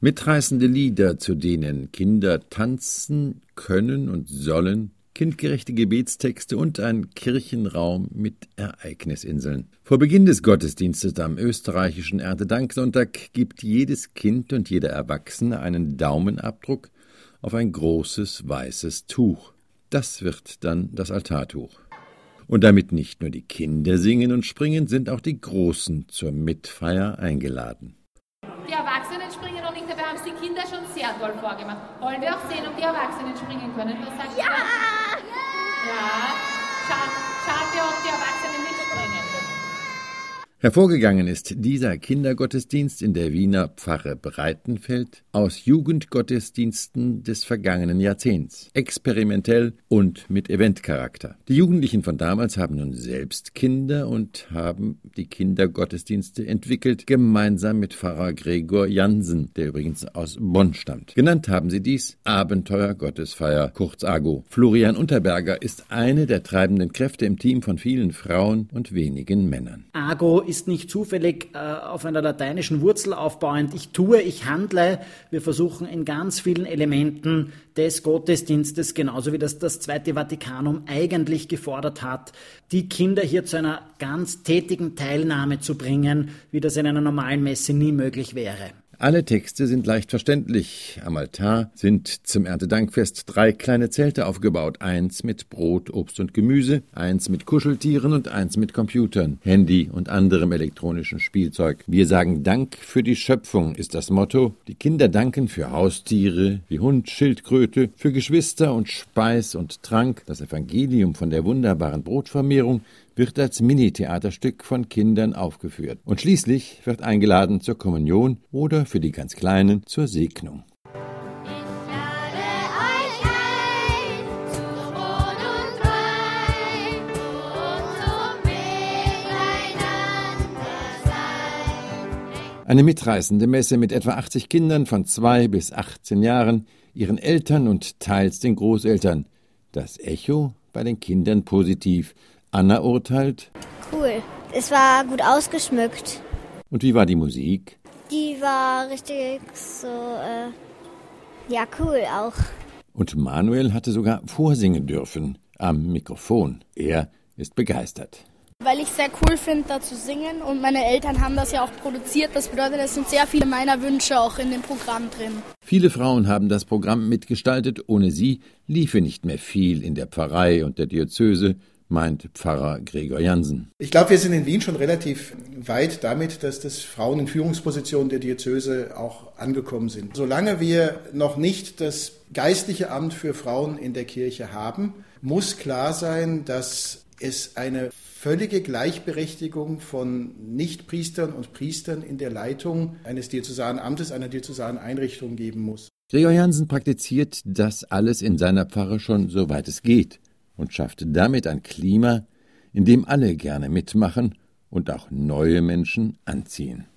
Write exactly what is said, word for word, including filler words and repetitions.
Mitreißende Lieder, zu denen Kinder tanzen können und sollen, kindgerechte Gebetstexte und ein Kirchenraum mit Ereignisinseln. Vor Beginn des Gottesdienstes am österreichischen Erntedanksonntag gibt jedes Kind und jeder Erwachsene einen Daumenabdruck auf ein großes weißes Tuch. Das wird dann das Altartuch. Und damit nicht nur die Kinder singen und springen, sind auch die Großen zur Mitfeier eingeladen. Die Erwachsenen springen noch nicht, dabei haben es die Kinder schon sehr toll vorgemacht. Wollen wir auch sehen, ob die Erwachsenen springen können? Was sagt ja! ihr? Ja! Schauen, schauen wir, ob die Erwachsenen mitspringen. Hervorgegangen ist dieser Kindergottesdienst in der Wiener Pfarre Breitenfeld aus Jugendgottesdiensten des vergangenen Jahrzehnts, experimentell und mit Eventcharakter. Die Jugendlichen von damals haben nun selbst Kinder und haben die Kindergottesdienste entwickelt, gemeinsam mit Pfarrer Gregor Jansen, der übrigens aus Bonn stammt. Genannt haben sie dies Abenteuer-Gottesfeier, kurz A G O. Florian Unterberger ist eine der treibenden Kräfte im Team von vielen Frauen und wenigen Männern. A G O ist nicht zufällig äh, auf einer lateinischen Wurzel aufbauend. Ich tue, ich handle. Wir versuchen in ganz vielen Elementen des Gottesdienstes, genauso wie das das Zweite Vatikanum eigentlich gefordert hat, die Kinder hier zu einer ganz tätigen Teilnahme zu bringen, wie das in einer normalen Messe nie möglich wäre. Alle Texte sind leicht verständlich. Am Altar sind zum Erntedankfest drei kleine Zelte aufgebaut. Eins mit Brot, Obst und Gemüse, eins mit Kuscheltieren und eins mit Computern, Handy und anderem elektronischen Spielzeug. Wir sagen Dank für die Schöpfung ist das Motto. Die Kinder danken für Haustiere wie Hund, Schildkröte, für Geschwister und Speis und Trank. Das Evangelium von der wunderbaren Brotvermehrung wird als Mini-Theaterstück von Kindern aufgeführt. Und schließlich wird eingeladen zur Kommunion oder für die ganz Kleinen zur Segnung. Eine mitreißende Messe mit etwa achtzig Kindern von zwei bis achtzehn Jahren, ihren Eltern und teils den Großeltern. Das Echo bei den Kindern positiv. Anna urteilt: Cool. Es war gut ausgeschmückt. Und wie war die Musik? Die war richtig so, äh, ja, cool auch. Und Manuel hatte sogar vorsingen dürfen am Mikrofon. Er ist begeistert. Weil ich es sehr cool finde, da zu singen, und meine Eltern haben das ja auch produziert. Das bedeutet, es sind sehr viele meiner Wünsche auch in dem Programm drin. Viele Frauen haben das Programm mitgestaltet. Ohne sie liefe nicht mehr viel in der Pfarrei und der Diözese, meint Pfarrer Gregor Jansen. Ich glaube, wir sind in Wien schon relativ weit damit, dass das Frauen in Führungspositionen der Diözese auch angekommen sind. Solange wir noch nicht das geistliche Amt für Frauen in der Kirche haben, muss klar sein, dass es eine völlige Gleichberechtigung von Nichtpriestern und Priestern in der Leitung eines diözesanen Amtes, einer diözesanen Einrichtung geben muss. Gregor Jansen praktiziert das alles in seiner Pfarre schon, soweit es geht, und schafft damit ein Klima, in dem alle gerne mitmachen und auch neue Menschen anziehen.